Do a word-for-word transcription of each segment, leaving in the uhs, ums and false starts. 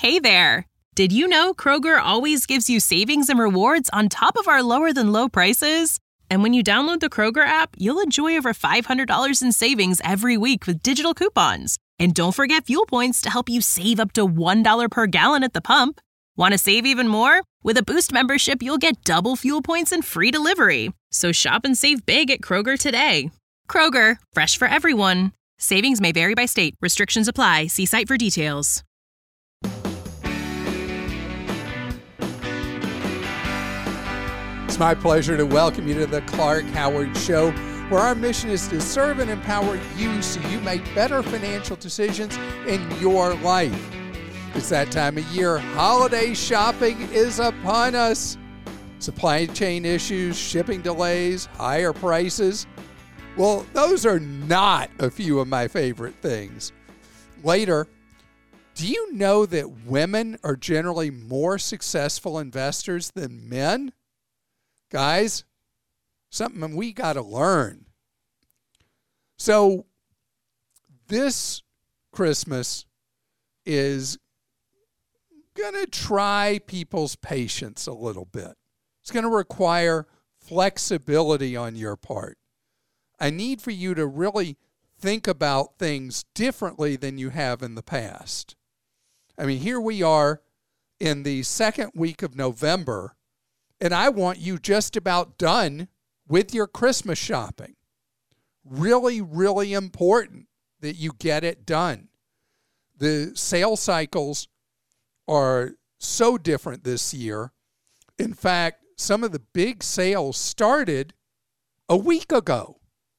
Hey there! Did you know Kroger always gives you savings and rewards on top of our lower-than-low prices? And when you download the Kroger app, you'll enjoy over five hundred dollars in savings every week with digital coupons. And don't forget fuel points to help you save up to one dollar per gallon at the pump. Want to save even more? With a Boost membership, you'll get double fuel points and free delivery. So shop and save big at Kroger today. Kroger, fresh for everyone. Savings may vary by state. Restrictions apply. See site for details. It's my pleasure to welcome you to the Clark Howard Show, where our mission is to serve and empower you so you make better financial decisions in your life. It's that time of year. Holiday shopping is upon us. Supply chain issues, shipping delays, higher prices. Well, those are not a few of my favorite things. Later, do you know that women are generally more successful investors than men? Guys, something we got to learn. So this Christmas is going to try people's patience a little bit. It's going to require flexibility on your part. I need for you to really think about things differently than you have in the past. I mean, here we are in the second week of November, and I want you just about done with your Christmas shopping. Really, really important that you get it done. The sales cycles are so different this year. In fact, some of the big sales started a week ago.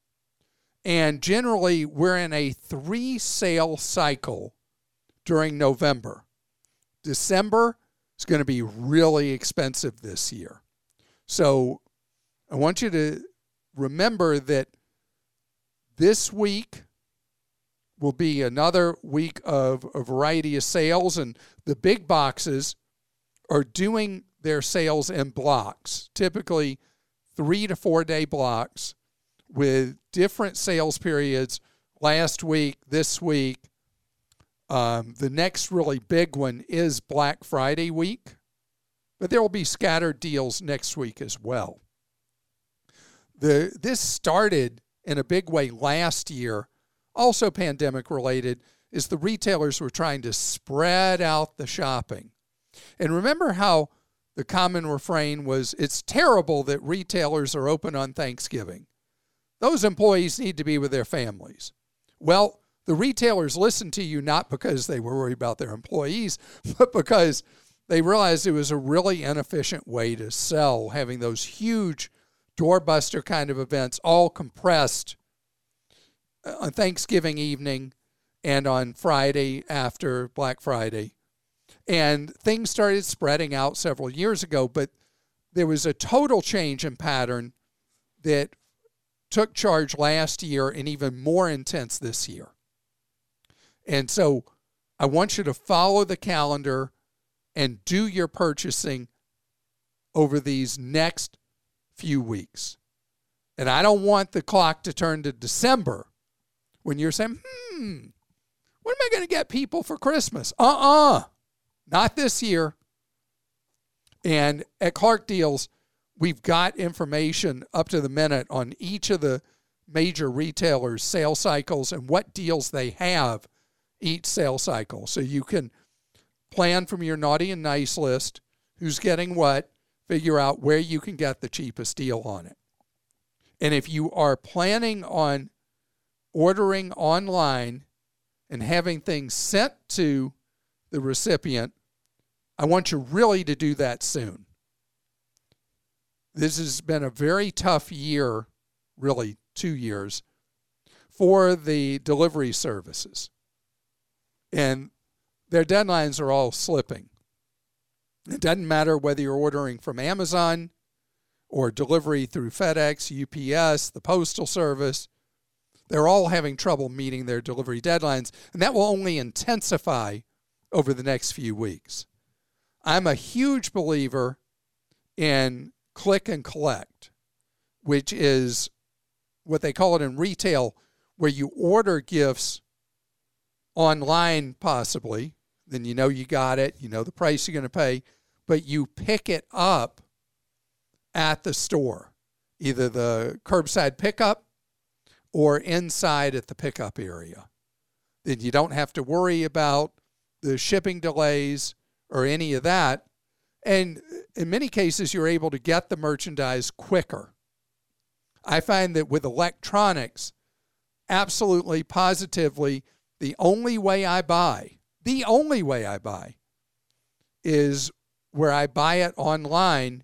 And generally, we're in a three-sale cycle during November. December is going to be really expensive this year. So I want you to remember that this week will be another week of a variety of sales, and the big boxes are doing their sales in blocks, typically three to four day blocks with different sales periods last week, this week. Um, the next really big one is Black Friday week, but there will be scattered deals next week as well. The This started in a big way last year, also pandemic related, is the retailers were trying to spread out the shopping. And remember how the common refrain was, it's terrible that retailers are open on Thanksgiving. Those employees need to be with their families. Well, the retailers listened to you not because they were worried about their employees, but because they realized it was a really inefficient way to sell, having those huge doorbuster kind of events all compressed on Thanksgiving evening and on Friday after Black Friday. And things started spreading out several years ago, but there was a total change in pattern that took charge last year and even more intense this year. And so I want you to follow the calendar and do your purchasing over these next few weeks. And I don't want the clock to turn to December when you're saying, hmm, what am I going to get people for Christmas? Uh-uh, not this year. And at Clark Deals, we've got information up to the minute on each of the major retailers' sales cycles and what deals they have each sales cycle. So you can plan from your naughty and nice list who's getting what, figure out where you can get the cheapest deal on it. And if you are planning on ordering online and having things sent to the recipient, I want you really to do that soon. This has been a very tough year, really two years, for the delivery services. And their deadlines are all slipping. It doesn't matter whether you're ordering from Amazon or delivery through FedEx, U P S, the Postal Service. They're all having trouble meeting their delivery deadlines, and that will only intensify over the next few weeks. I'm a huge believer in click and collect, which is what they call it in retail, where you order gifts online possibly then you know you got it, you know the price you're going to pay, but you pick it up at the store, either the curbside pickup or inside at the pickup area. Then you don't have to worry about the shipping delays or any of that. And in many cases, you're able to get the merchandise quicker. I find that with electronics, absolutely, positively, the only way I buy, the only way I buy is where I buy it online,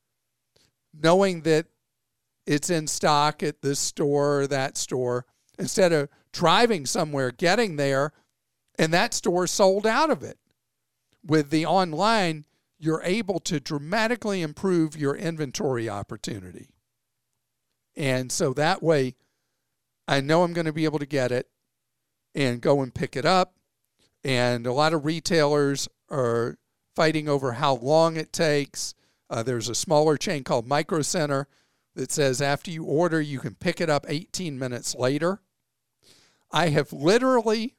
knowing that it's in stock at this store or that store, instead of driving somewhere, getting there, and that store sold out of it. With the online, you're able to dramatically improve your inventory opportunity. And so that way, I know I'm going to be able to get it and go and pick it up. And a lot of retailers are fighting over how long it takes. Uh, there's a smaller chain called Micro Center that says after you order, you can pick it up eighteen minutes later. I have literally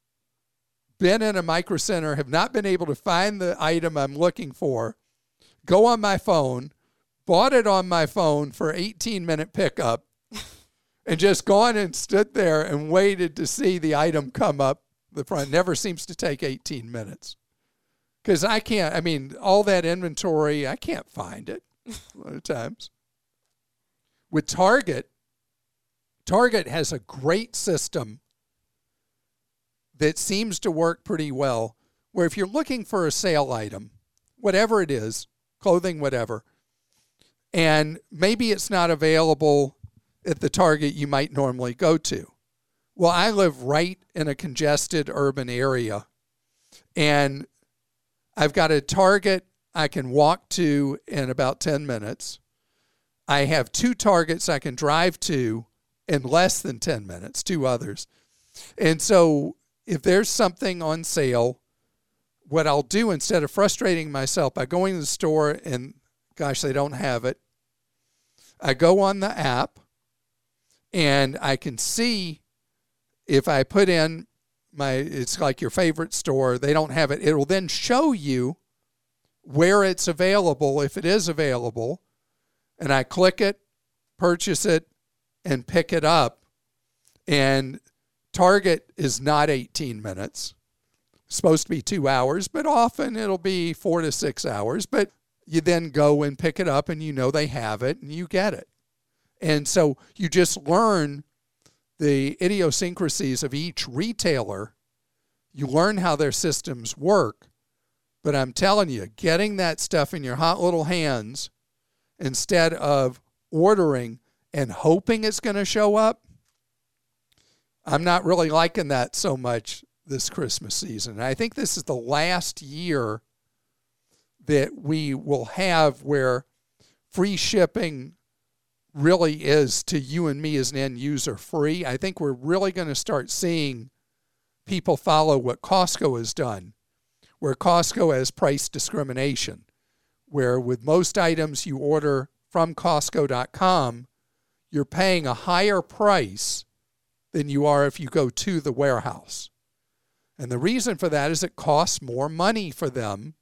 been in a Micro Center, have not been able to find the item I'm looking for, go on my phone, bought it on my phone for eighteen minute pickup, and just gone and stood there and waited to see the item come up the front. Never seems to take eighteen minutes. Because I can't, I mean, all that inventory, I can't find it a lot of times. With Target, Target has a great system that seems to work pretty well, where if you're looking for a sale item, whatever it is, clothing, whatever, and maybe it's not available at the Target you might normally go to. Well, I live right in a congested urban area, and I've got a Target I can walk to in about ten minutes. I have two Targets I can drive to in less than ten minutes, two others. And so if there's something on sale, what I'll do instead of frustrating myself by going to the store and, gosh, they don't have it, I go on the app and I can see if I put in my, it's like your favorite store, they don't have it. It'll then show you where it's available, if it is available, and I click it, purchase it, and pick it up. And Target is not eighteen minutes. It's supposed to be two hours, but often it'll be four to six hours. But you then go and pick it up, and you know they have it, and you get it. And so you just learn the idiosyncrasies of each retailer. You learn how their systems work. But I'm telling you, getting that stuff in your hot little hands instead of ordering and hoping it's going to show up, I'm not really liking that so much this Christmas season. And I think this is the last year that we will have where free shipping really is, to you and me as an end user, free. I think we're really going to start seeing people follow what Costco has done, where Costco has price discrimination, where with most items you order from Costco dot com, you're paying a higher price than you are if you go to the warehouse. And the reason for that is it costs more money for them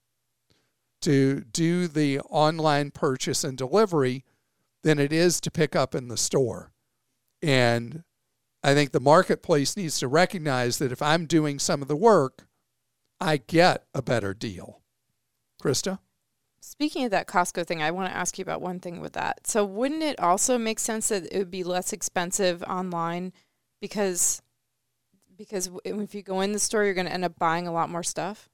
to do the online purchase and delivery than it is to pick up in the store. And I think the marketplace needs to recognize that if I'm doing some of the work, I get a better deal. Krista? Speaking of that Costco thing, I want to ask you about one thing with that. So wouldn't it also make sense that it would be less expensive online because because if you go in the store, you're going to end up buying a lot more stuff?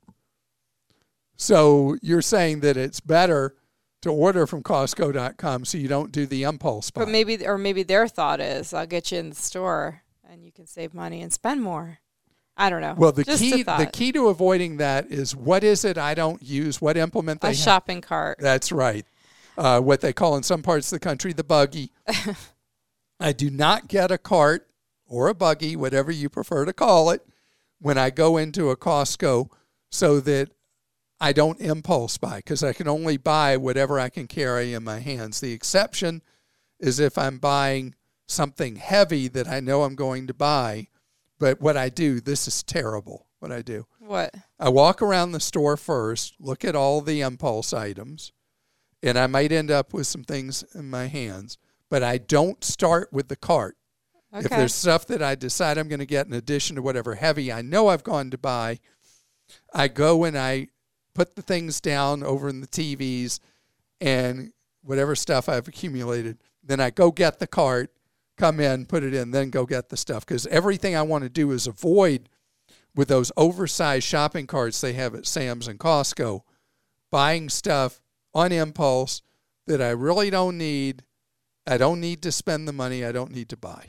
So you're saying that it's better to order from Costco dot com so you don't do the impulse buy. But maybe, or maybe their thought is, I'll get you in the store and you can save money and spend more. I don't know. Well, the Just key the key to avoiding that is, what is it I don't use? What implement they a have? shopping cart. That's right. Uh, what they call in some parts of the country the buggy. I do not get a cart or a buggy, whatever you prefer to call it, when I go into a Costco, so that I don't impulse buy, because I can only buy whatever I can carry in my hands. The exception is if I'm buying something heavy that I know I'm going to buy. But what I do, this is terrible. what I do. What? I walk around the store first, look at all the impulse items, and I might end up with some things in my hands, but I don't start with the cart. Okay. If there's stuff that I decide I'm going to get in addition to whatever heavy I know I've gone to buy, I go and I put the things down over in the T Vs and whatever stuff I've accumulated. Then I go get the cart, come in, put it in, then go get the stuff. Because everything I want to do is avoid, with those oversized shopping carts they have at Sam's and Costco, buying stuff on impulse that I really don't need. I don't need to spend the money. I don't need to buy.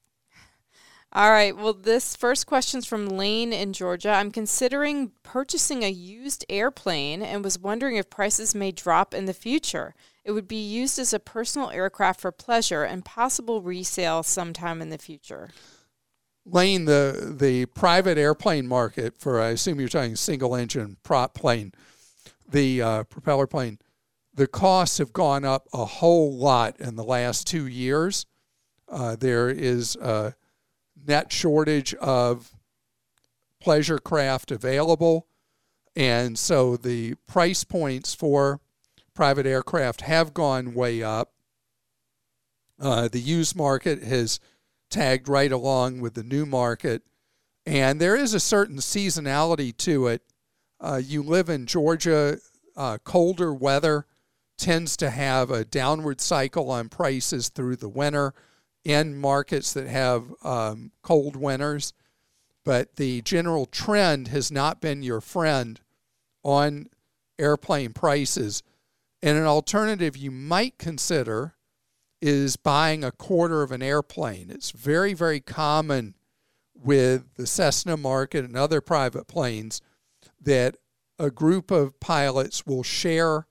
All right. Well, this first question's from Lane in Georgia. I'm considering purchasing a used airplane and was wondering if prices may drop in the future. It would be used as a personal aircraft for pleasure and possible resale sometime in the future. Lane, the the private airplane market for, I assume you're talking single engine prop plane, the uh, propeller plane, the costs have gone up a whole lot in the last two years. Uh, there is a net shortage of pleasure craft available, and so the price points for private aircraft have gone way up. Uh, the used market has tagged right along with the new market, and there is a certain seasonality to it. Uh, you live in Georgia, uh, colder weather tends to have a downward cycle on prices through the winter in markets that have um, cold winters, but the general trend has not been your friend on airplane prices. And an alternative you might consider is buying a quarter of an airplane. It's very, very common with the Cessna market and other private planes that a group of pilots will share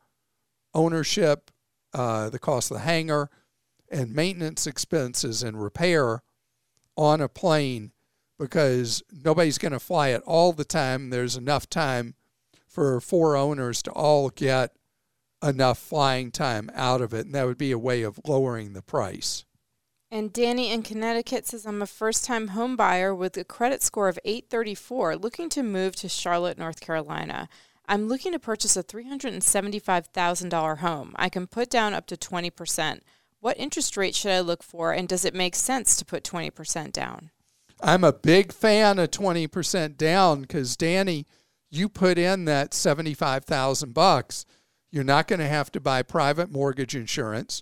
ownership, uh, the cost of the hangar, and maintenance expenses and repair on a plane, because nobody's going to fly it all the time. There's enough time for four owners to all get enough flying time out of it, and that would be a way of lowering the price. And Danny in Connecticut says, I'm a first-time home buyer with a credit score of eight thirty-four, looking to move to Charlotte, North Carolina. I'm looking to purchase a three hundred seventy-five thousand dollars home. I can put down up to twenty percent. What interest rate should I look for, and does it make sense to put twenty percent down? I'm a big fan of twenty percent down because, Danny, you put in that seventy-five thousand bucks. You're not going to have to buy private mortgage insurance.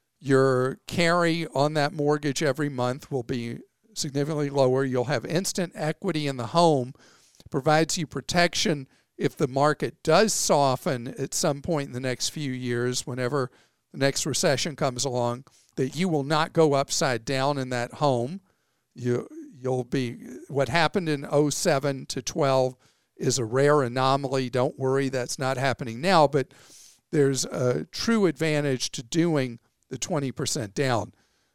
Your carry on that mortgage every month will be significantly lower. You'll have instant equity in the home. It provides you protection if the market does soften at some point in the next few years, whenever the next recession comes along, that you will not go upside down in that home. You, you'll be, what happened in oh seven to twelve is a rare anomaly. Don't worry, that's not happening now, but there's a true advantage to doing the twenty percent down.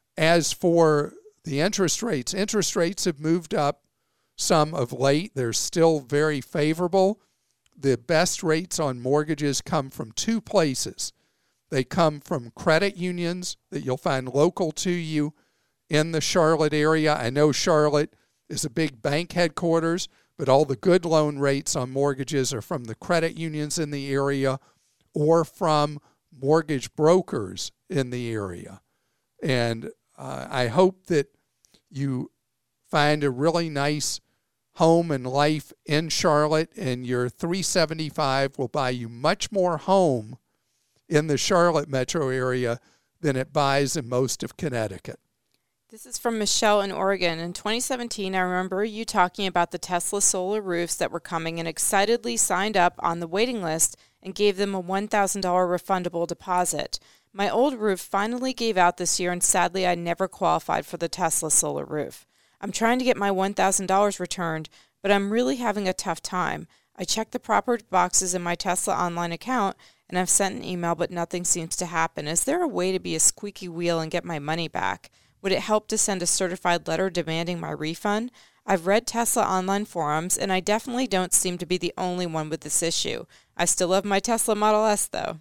As for the interest rates, interest rates have moved up some of late. They're still very favorable. The best rates on mortgages come from two places. They come from credit unions that you'll find local to you in the Charlotte area. I know Charlotte is a big bank headquarters, but all the good loan rates on mortgages are from the credit unions in the area or from mortgage brokers in the area. And uh, I hope that you find a really nice home and life in Charlotte, and your three seventy-five will buy you much more home in the Charlotte metro area than it buys in most of Connecticut. This is from Michelle in Oregon. In twenty seventeen, I remember you talking about the Tesla solar roofs that were coming and excitedly signed up on the waiting list and gave them a one thousand dollars refundable deposit. My old roof finally gave out this year, and sadly I never qualified for the Tesla solar roof. I'm trying to get my one thousand dollars returned, but I'm really having a tough time. I checked the proper boxes in my Tesla online account, and I've sent an email, but nothing seems to happen. Is there a way to be a squeaky wheel and get my money back? Would it help to send a certified letter demanding my refund? I've read Tesla online forums, and I definitely don't seem to be the only one with this issue. I still love my Tesla Model S, though.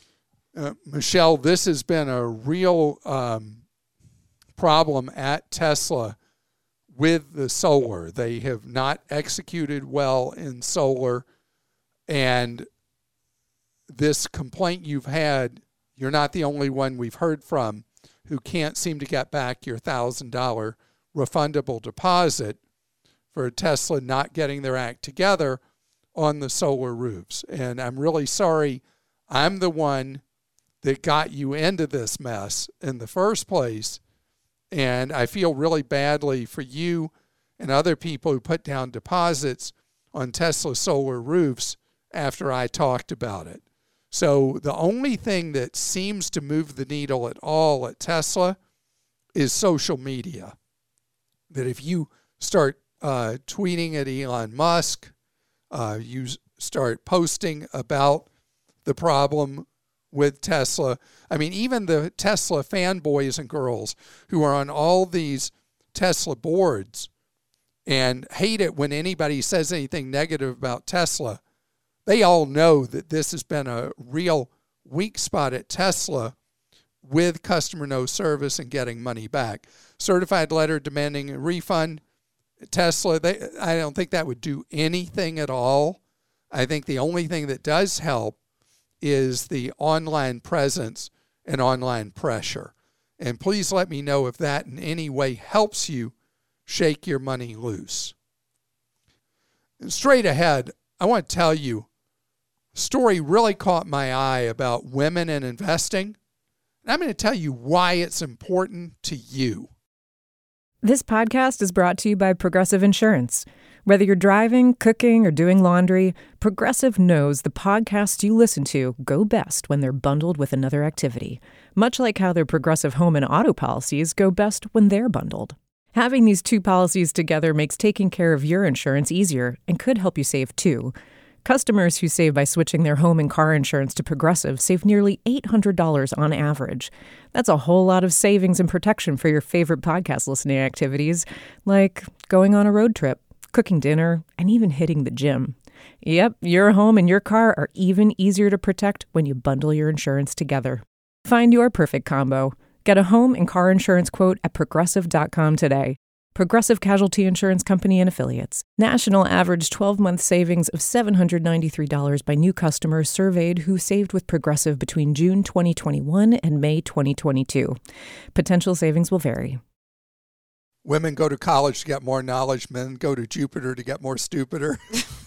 Uh, Michelle, this has been a real um, problem at Tesla with the solar. They have not executed well in solar. And this complaint you've had, you're not the only one we've heard from who can't seem to get back your one thousand dollars refundable deposit for Tesla not getting their act together on the solar roofs. And I'm really sorry. I'm the one that got you into this mess in the first place. And I feel really badly for you and other people who put down deposits on Tesla solar roofs after I talked about it. So the only thing that seems to move the needle at all at Tesla is social media. That if you start uh, tweeting at Elon Musk, uh, you start posting about the problem with Tesla. I mean, even the Tesla fanboys and girls who are on all these Tesla boards and hate it when anybody says anything negative about Tesla, they all know that this has been a real weak spot at Tesla with customer no service and getting money back. Certified letter demanding a refund. Tesla, they, I don't think that would do anything at all. I think the only thing that does help is the online presence and online pressure. And please let me know if that in any way helps you shake your money loose. And straight ahead, I want to tell you, a story really caught my eye about women and investing. And I'm going to tell you why it's important to you. This podcast is brought to you by Progressive Insurance. Whether you're driving, cooking, or doing laundry, Progressive knows the podcasts you listen to go best when they're bundled with another activity, much like how their Progressive home and auto policies go best when they're bundled. Having these two policies together makes taking care of your insurance easier and could help you save too. Customers who save by switching their home and car insurance to Progressive save nearly eight hundred dollars on average. That's a whole lot of savings and protection for your favorite podcast listening activities, like going on a road trip, cooking dinner, and even hitting the gym. Yep, your home and your car are even easier to protect when you bundle your insurance together. Find your perfect combo. Get a home and car insurance quote at progressive dot com today. Progressive Casualty Insurance Company and Affiliates. National average twelve-month savings of seven hundred ninety-three dollars by new customers surveyed who saved with Progressive between June twenty twenty-one and May twenty twenty-two. Potential savings will vary. Women go to college to get more knowledge. Men go to Jupiter to get more stupider.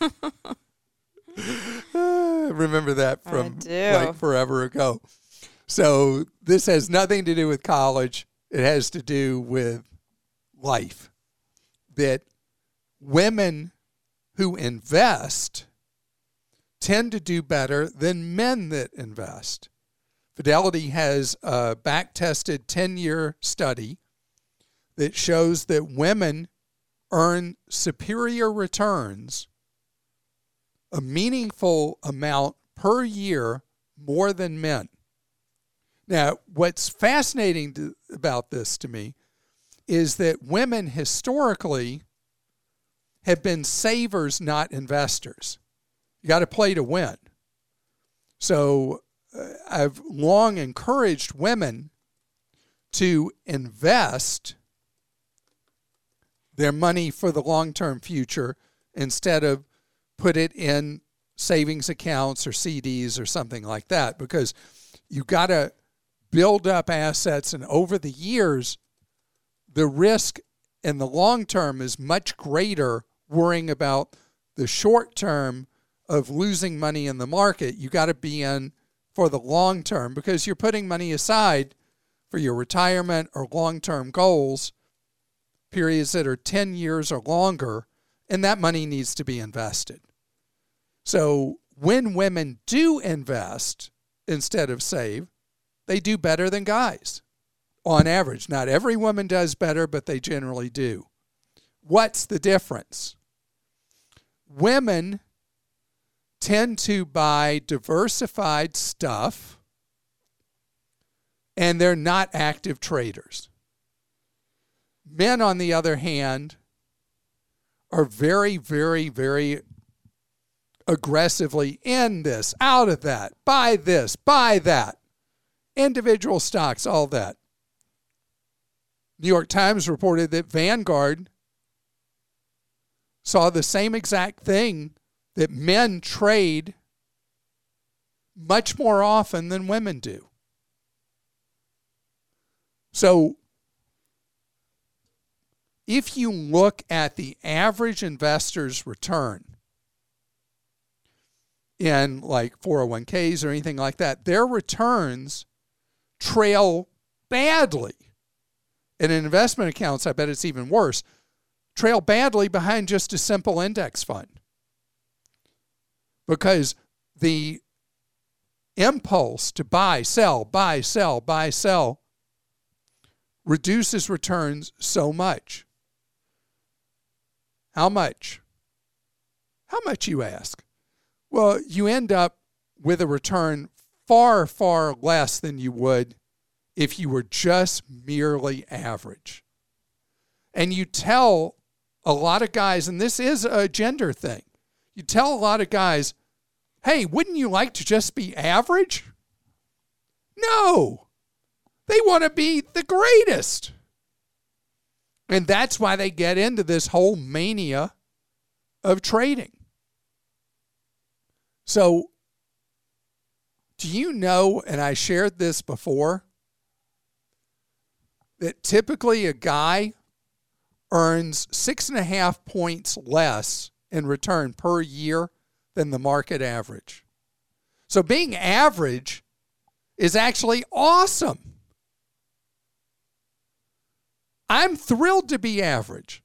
Remember that from like forever ago. So this has nothing to do with college. It has to do with life. That women who invest tend to do better than men that invest. Fidelity has a back-tested ten-year study that shows that women earn superior returns, a meaningful amount per year more than men. Now, what's fascinating to, about this to me is that women historically have been savers, not investors. You got to play to win. So uh, I've long encouraged women to invest their money for the long-term future instead of put it in savings accounts or C Ds or something like that, because you got to build up assets, and over the years, the risk in the long term is much greater worrying about the short term of losing money in the market. You got to be in for the long term because you're putting money aside for your retirement or long-term goals, periods that are ten years or longer, and that money needs to be invested. So when women do invest instead of save, they do better than guys on average. Not every woman does better, but they generally do. What's the difference? Women tend to buy diversified stuff, and they're not active traders. Men, on the other hand, are very, very, very aggressively in this, out of that, buy this, buy that. Individual stocks, all that. New York Times reported that Vanguard saw the same exact thing, that men trade much more often than women do. So if you look at the average investor's return in like four oh one k's or anything like that, their returns trail badly. And in investment accounts, I bet it's even worse, trail badly behind just a simple index fund. Because the impulse to buy, sell, buy, sell, buy, sell reduces returns so much. How much? How much, you ask? Well, you end up with a return far, far less than you would if you were just merely average. And you tell a lot of guys, and this is a gender thing, you tell a lot of guys, hey, wouldn't you like to just be average? No. They want to be the greatest. And that's why they get into this whole mania of trading. So, do you know, and I shared this before, that typically a guy earns six and a half points less in return per year than the market average? So being average is actually awesome. I'm thrilled to be average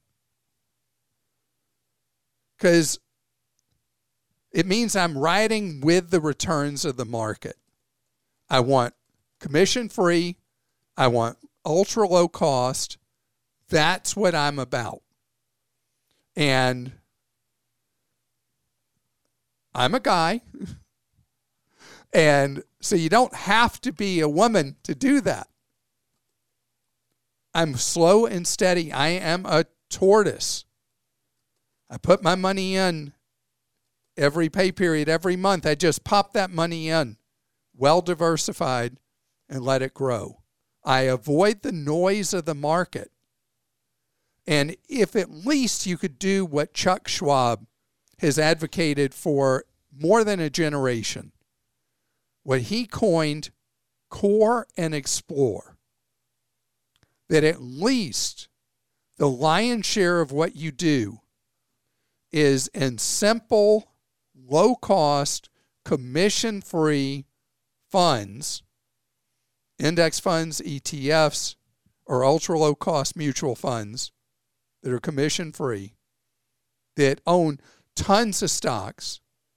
because it means I'm riding with the returns of the market. I want commission-free. I want ultra-low cost. That's what I'm about. And I'm a guy. And so you don't have to be a woman to do that. I'm slow and steady. I am a tortoise. I put my money in every pay period, every month. I just pop that money in, well diversified, and let it grow. I avoid the noise of the market. And if at least you could do what Chuck Schwab has advocated for more than a generation, what he coined core and explore, that at least the lion's share of what you do is in simple, low-cost, commission-free funds, index funds, E T Fs, or ultra-low-cost mutual funds that are commission-free, that own tons of stocks.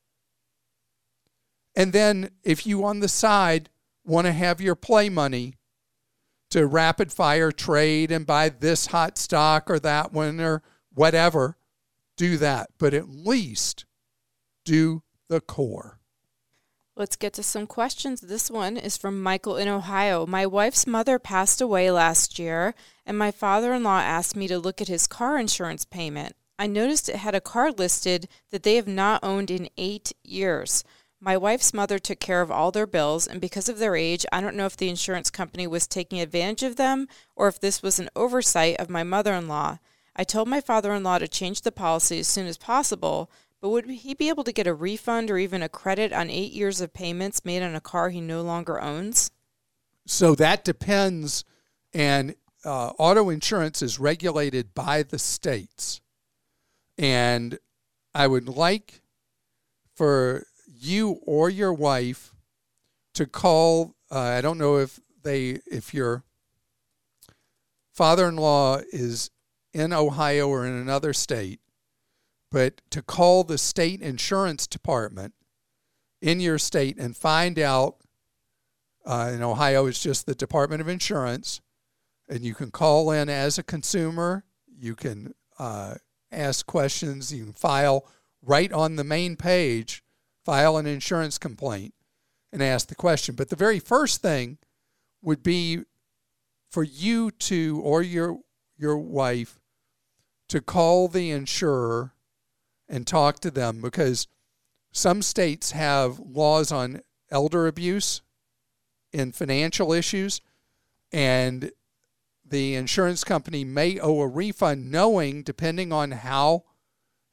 And then if you on the side want to have your play money to rapid fire trade and buy this hot stock or that one or whatever, do that. But at least do the core. Let's get to some questions. This one is from Michael in Ohio. My wife's mother passed away last year, and my father-in-law asked me to look at his car insurance payment. I noticed it had a car listed that they have not owned in eight years. My wife's mother took care of all their bills, and because of their age, I don't know if the insurance company was taking advantage of them or if this was an oversight of my mother-in-law. I told my father-in-law to change the policy as soon as possible, but would he be able to get a refund or even a credit on eight years of payments made on a car he no longer owns? So that depends, and uh, auto insurance is regulated by the states. And I would like for you or your wife to call, uh, I don't know if they, if your father-in-law is in Ohio or in another state, but to call the state insurance department in your state and find out, uh, in Ohio it's just the Department of Insurance, and you can call in as a consumer, you can uh, ask questions, you can file right on the main page, file an insurance complaint and ask the question. But the very first thing would be for you to, or your your wife, to call the insurer and talk to them, because some states have laws on elder abuse and financial issues, and the insurance company may owe a refund knowing, depending on how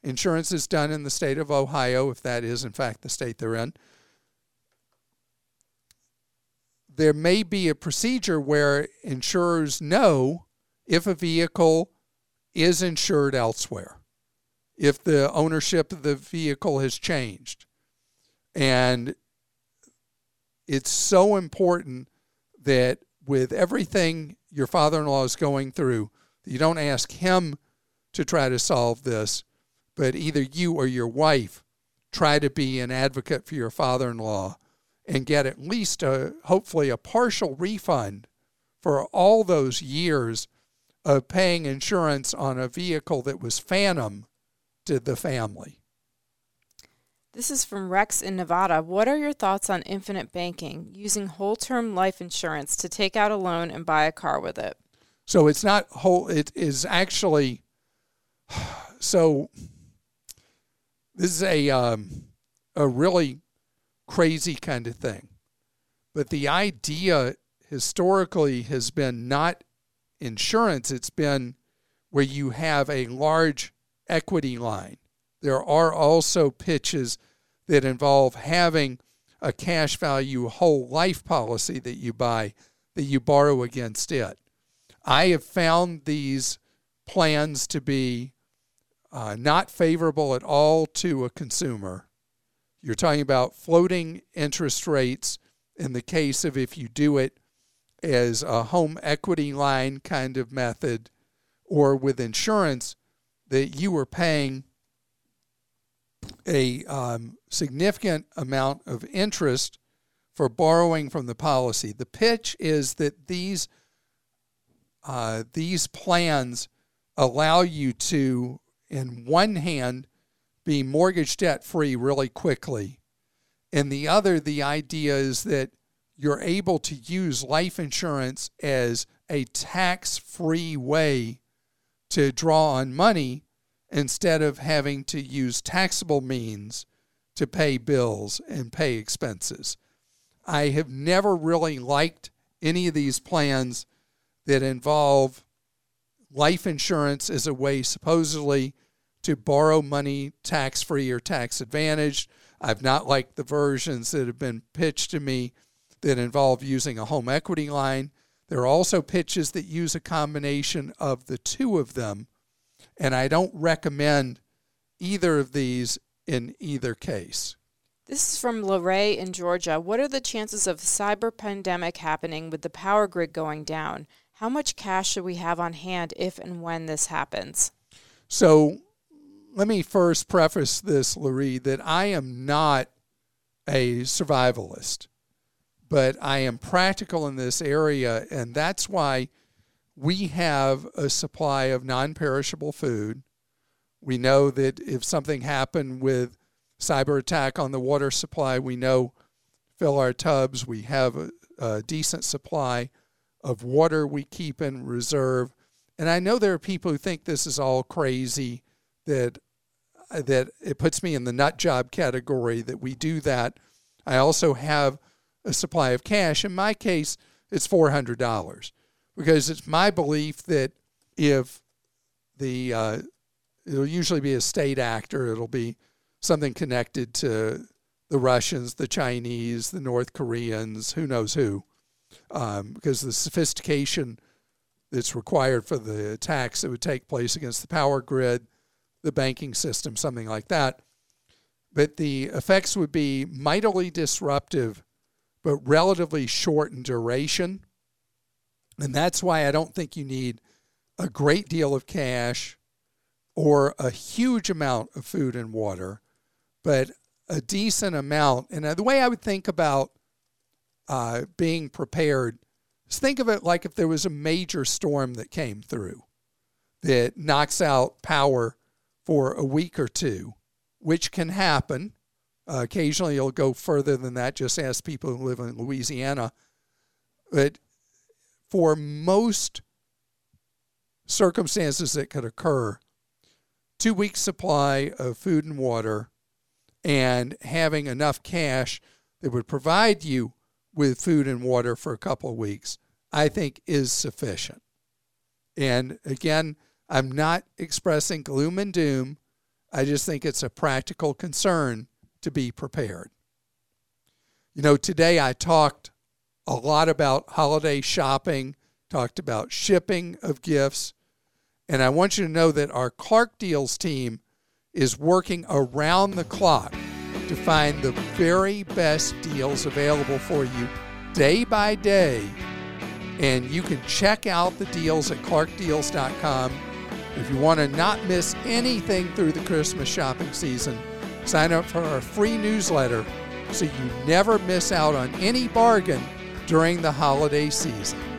insurance is done in the state of Ohio, if that is in fact the state they're in, there may be a procedure where insurers know if a vehicle is insured elsewhere, if the ownership of the vehicle has changed. And it's so important that with everything your father-in-law is going through, you don't ask him to try to solve this, but either you or your wife try to be an advocate for your father-in-law and get at least a, hopefully a partial refund for all those years of paying insurance on a vehicle that was phantom to the family. This is from Rex in Nevada. What are your thoughts on infinite banking, using whole-term life insurance to take out a loan and buy a car with it? So it's not whole, it is actually, so this is a um, a really crazy kind of thing. But the idea historically has been not insurance, it's been where you have a large equity line. There are also pitches that involve having a cash value whole life policy that you buy, that you borrow against it. I have found these plans to be uh, not favorable at all to a consumer. You're talking about floating interest rates in the case of if you do it as a home equity line kind of method, or with insurance that you were paying a um, significant amount of interest for borrowing from the policy. The pitch is that these uh, these plans allow you to, in one hand, be mortgage debt free really quickly. And the other, the idea is that you're able to use life insurance as a tax-free way to draw on money instead of having to use taxable means to pay bills and pay expenses. I have never really liked any of these plans that involve life insurance as a way supposedly to borrow money tax-free or tax-advantaged. I've not liked the versions that have been pitched to me that involve using a home equity line. There are also pitches that use a combination of the two of them, and I don't recommend either of these in either case. This is from Lorraine in Georgia. What are the chances of cyber pandemic happening with the power grid going down? How much cash should we have on hand if and when this happens? So let me first preface this, Lorraine, that I am not a survivalist, but I am practical in this area, and that's why we have a supply of non-perishable food. We know that if something happened with cyber attack on the water supply, we know fill our tubs. We have a, a decent supply of water we keep in reserve. And I know there are people who think this is all crazy, that that it puts me in the nut job category that we do that. I also have a supply of cash. In my case, it's four hundred dollars because it's my belief that if the, uh, it'll usually be a state actor, it'll be something connected to the Russians, the Chinese, the North Koreans, who knows who, um, because the sophistication that's required for the attacks that would take place against the power grid, the banking system, something like that. But the effects would be mightily disruptive, but relatively short in duration. And that's why I don't think you need a great deal of cash or a huge amount of food and water, but a decent amount. And the way I would think about uh, being prepared is think of it like if there was a major storm that came through that knocks out power for a week or two, which can happen. Uh, occasionally it'll go further than that. Just ask people who live in Louisiana. But for most circumstances that could occur, two weeks supply of food and water and having enough cash that would provide you with food and water for a couple of weeks, I think is sufficient. And again, I'm not expressing gloom and doom. I just think it's a practical concern to be prepared. You know, today I talked a lot about holiday shopping, talked about shipping of gifts, and I want you to know that our Clark Deals team is working around the clock to find the very best deals available for you day by day. And you can check out the deals at clark deals dot com. If you want to not miss anything through the Christmas shopping season, sign up for our free newsletter so you never miss out on any bargain during the holiday season.